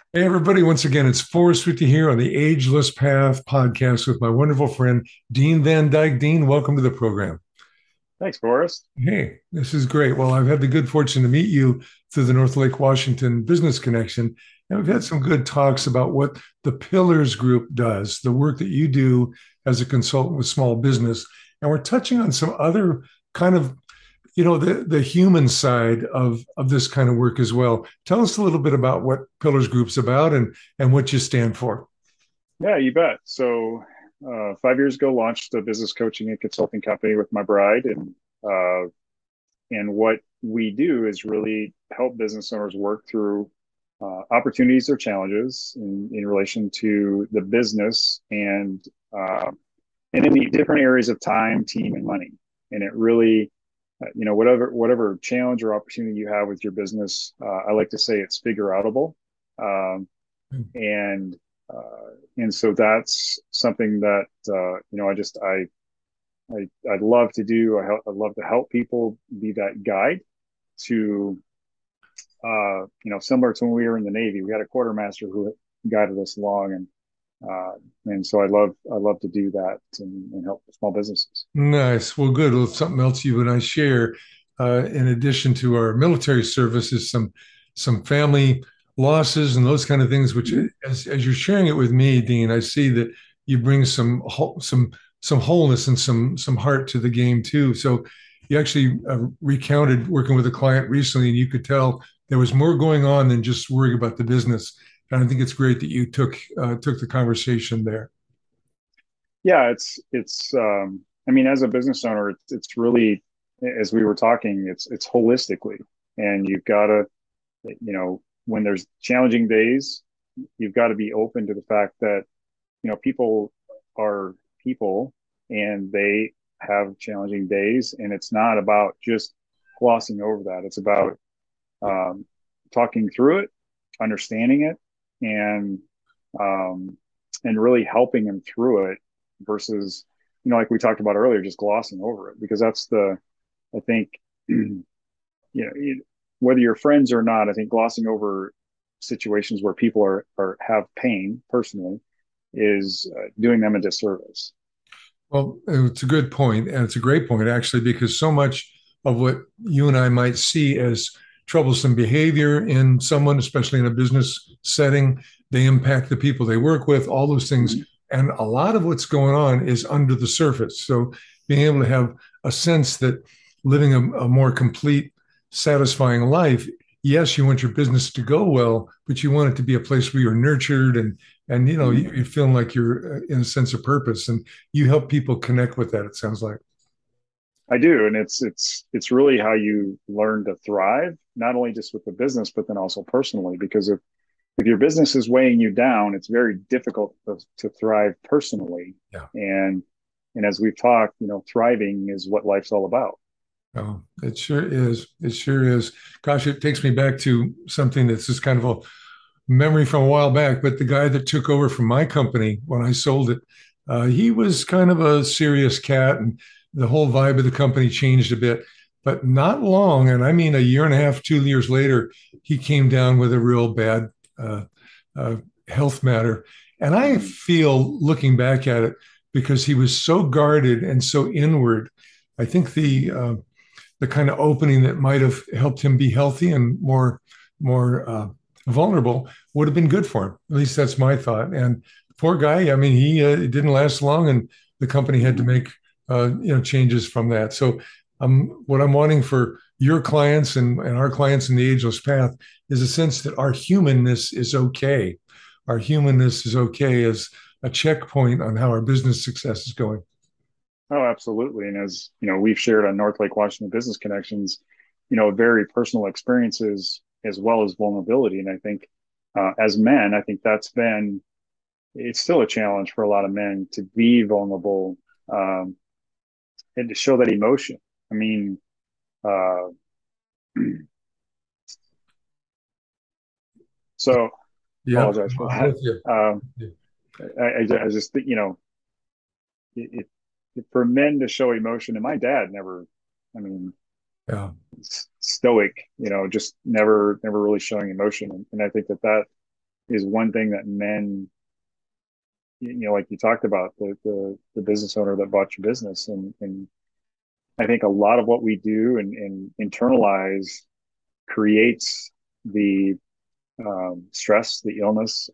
Hey, everybody. Once again, it's Forrest with you here on the Ageless Path podcast with my wonderful friend, Dean Van Dyke. Dean, welcome to the program. Thanks, Forrest. Hey, this is great. Well, I've had the good fortune to meet you through the North Lake Washington Business Connection, and we've had some good talks about what the Pillars Group does, the work that you do as a consultant with small business. And we're touching on some other kind of the human side of this kind of work as well. Tell us a little bit about what Pillars Group's about and what you stand for. Yeah, you bet. 5 years ago, launched a business coaching and consulting company with my bride, and what we do is really help business owners work through opportunities or challenges in relation to the business and in the different areas of time, team, and money. And it really, whatever challenge or opportunity you have with your business, I like to say it's figure outable. Um, and and so that's something that I'd love to do. I'd love to help people be that guide to similar to when we were in the Navy. We had a quartermaster who guided us along, and so I love to do that and help small businesses. Nice. Well, good. Well, something else you and I share, in addition to our military services, some family losses and those kind of things. Which, Mm-hmm. as you're sharing it with me, Dean, I see that you bring some wholeness and some heart to the game too. So, you actually recounted working with a client recently, and you could tell there was more going on than just worrying about the business. And I think it's great that you took the conversation there. Yeah, it's. I mean, as a business owner, it's really, as we were talking, it's holistically, and you've got to, when there's challenging days, you've got to be open to the fact that people are people and they have challenging days, and it's not about just glossing over that. It's about um, talking through it, understanding it, and um, and really helping them through it versus like we talked about earlier, just glossing over it, because that's the I think whether you're friends or not, I think glossing over situations where people are have pain personally is doing them a disservice. Well, it's a good point, and it's a great point actually, because so much of what you and I might see as troublesome behavior in someone, especially in a business setting, they impact the people they work with, all those things. Mm-hmm. And a lot of what's going on is under the surface. So being able to have a sense that living a more complete, satisfying life, yes, you want your business to go well, but you want it to be a place where you're nurtured and Mm-hmm. you're feeling like you're in a sense of purpose. And you help people connect with that, it sounds like. I do, and it's really how you learn to thrive, not only just with the business, but then also personally. Because if your business is weighing you down, it's very difficult to thrive personally. Yeah. And and as we've talked, thriving is what life's all about. Oh, it sure is. It sure is. Gosh, it takes me back to something that's just kind of a memory from a while back. But the guy that took over from my company when I sold it, he was kind of a serious cat, and the whole vibe of the company changed a bit. But not long, and I mean a year and a half, 2 years later, he came down with a real bad uh, uh, health matter. And I Mm-hmm. feel, looking back at it, because he was so guarded and so inward, I think the kind of opening that might have helped him be healthy and more vulnerable would have been good for him. At least that's my thought. And poor guy, I mean, he it didn't last long, and the company had to Mm-hmm. make changes from that. So what I'm wanting for your clients and our clients in the ageless path is a sense that our humanness is okay. Our humanness is okay as a checkpoint on how our business success is going. Oh, absolutely. And as we've shared on North Lake Washington Business Connections, very personal experiences as well as vulnerability. And I think as men, I think it's still a challenge for a lot of men to be vulnerable, um, and to show that emotion. I mean, uh, so Yep, apologize for I'm that. with you. Um, I just think, it, for men to show emotion, and my dad never, I mean, Yeah. stoic, just never really showing emotion. And I think that is one thing that men, like you talked about, the business owner that bought your business, and I think a lot of what we do and internalize creates the stress, the illness,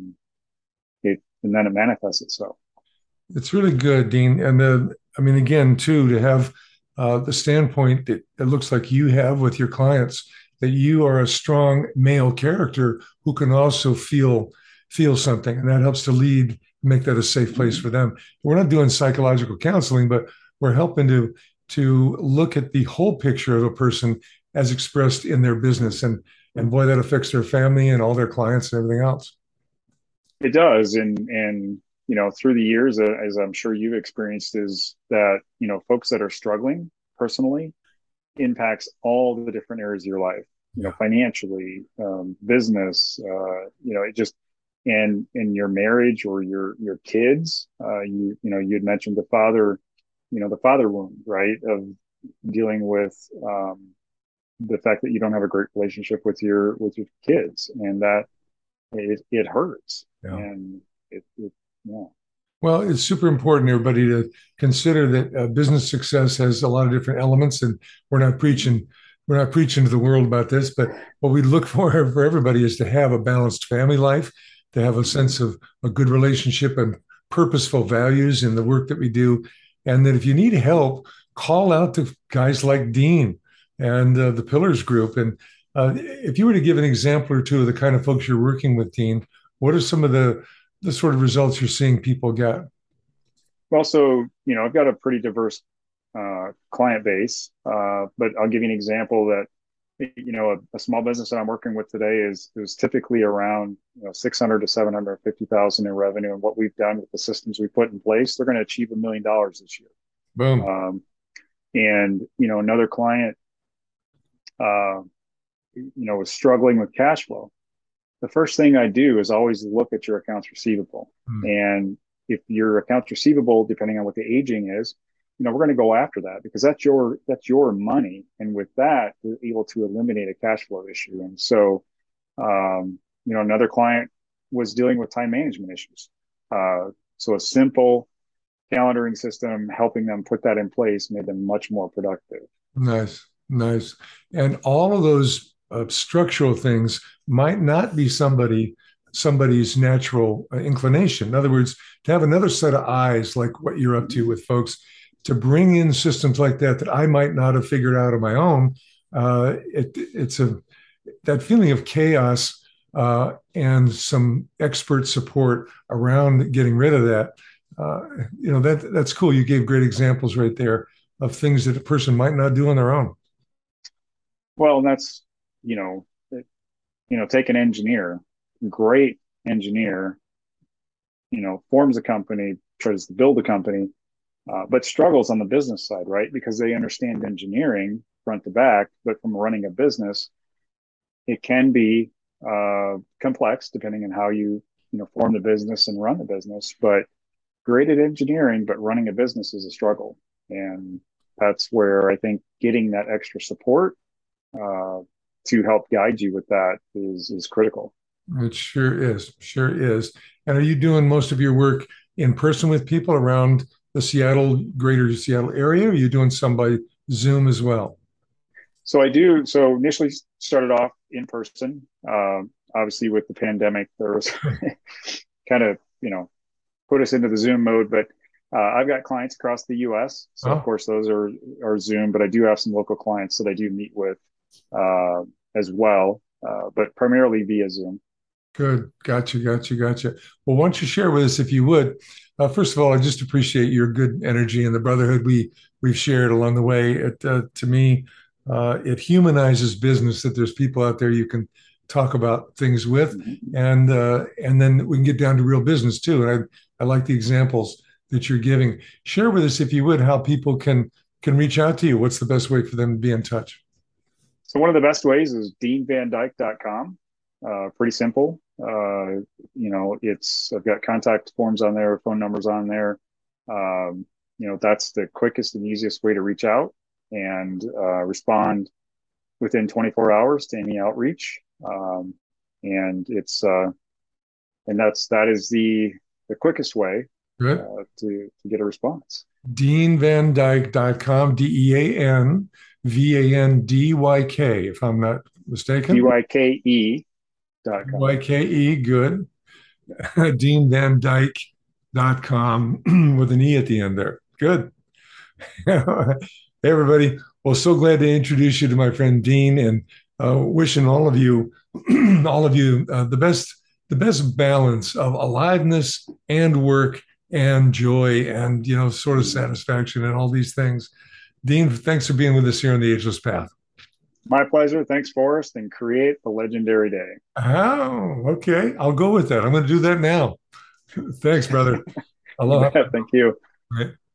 and then it manifests itself. It's really good, Dean. And I mean, again, too, to have the standpoint that it looks like you have with your clients, that you are a strong male character who can also feel something, and that helps to lead, make that a safe place for them. We're not doing psychological counseling, but we're helping to look at the whole picture of a person as expressed in their business, and boy, that affects their family and all their clients and everything else. It does, and through the years, as I'm sure you've experienced, is that folks that are struggling personally impacts all the different areas of your life. Yeah. Financially, business. It just and in your marriage or your kids. You had mentioned the father wound, right? Of dealing with the fact that you don't have a great relationship with your kids, and that it hurts, Yeah. and it yeah. Well, it's super important, everybody, to consider that business success has a lot of different elements, and we're not preaching we're not preaching to the world about this. But what we look for everybody is to have a balanced family life, to have a sense of a good relationship and purposeful values in the work that we do, and that if you need help, call out to guys like Dean and the Pillars Group. And if you were to give an example or two of the kind of folks you're working with, Dean, what are some of the sort of results you're seeing people get? Well, so I've got a pretty diverse client base, but I'll give you an example that a small business that I'm working with today is typically around 600 to 750,000 in revenue, and what we've done with the systems we put in place, they're going to achieve $1 million this year. Boom. And another client, uh, was struggling with cash flow. The first thing I do is always look at your accounts receivable. Hmm. And if your accounts receivable, depending on what the aging is, we're going to go after that because that's your money. And with that, we're able to eliminate a cash flow issue. And so, another client was dealing with time management issues. So a simple calendaring system, helping them put that in place made them much more productive. Nice, nice. And all of those structural things might not be somebody's natural inclination. In other words, to have another set of eyes, like what you're up to with folks, to bring in systems like that I might not have figured out on my own. It's that feeling of chaos and some expert support around getting rid of that. That's cool. You gave great examples right there of things that a person might not do on their own. Well, that's, you know, take an engineer, great engineer, forms a company, tries to build a company, but struggles on the business side, right? Because they understand engineering front to back, but from running a business, it can be complex depending on how you form the business and run the business. But great at engineering, but running a business is a struggle, and that's where I think getting that extra support uh, to help guide you with that is critical. It sure is. And are you doing most of your work in person with people around the greater Seattle area? Or are you doing some by Zoom as well? So I do. So initially started off in person. Obviously, with the pandemic, there was kind of put us into the Zoom mode. But I've got clients across the U.S., so of Oh, course those are Zoom. But I do have some local clients that I do meet with uh, as well, but primarily via Zoom. good. Gotcha. Well, why don't you share with us, if you would? First of all, I just appreciate your good energy and the brotherhood we've shared along the way. To me, it humanizes business that there's people out there you can talk about things with, Mm-hmm. and then we can get down to real business too. And I like the examples that you're giving. Share with us, if you would, how people can reach out to you. What's the best way for them to be in touch? So one of the best ways is deanvandyke.com. Pretty simple. I've got contact forms on there, phone numbers on there. That's the quickest and easiest way to reach out and respond within 24 hours to any outreach. And it's and that is the quickest way Good. to get a response. DeanVanDyk.com, DeanVanDyk, if I'm not mistaken. DYKE.com. YKE, good. DeanVanDyke.com with an E at the end there. Good. Hey, everybody. Well, so glad to introduce you to my friend Dean, and wishing all of you, the best balance of aliveness and work and joy and sort of satisfaction and all these things. Dean, thanks for being with us here on the Ageless Path. My pleasure. Thanks, Forrest, and create a legendary day. Oh, okay. I'll go with that. I'm going to do that now. Thanks, brother. Aloha. Thank you. Right.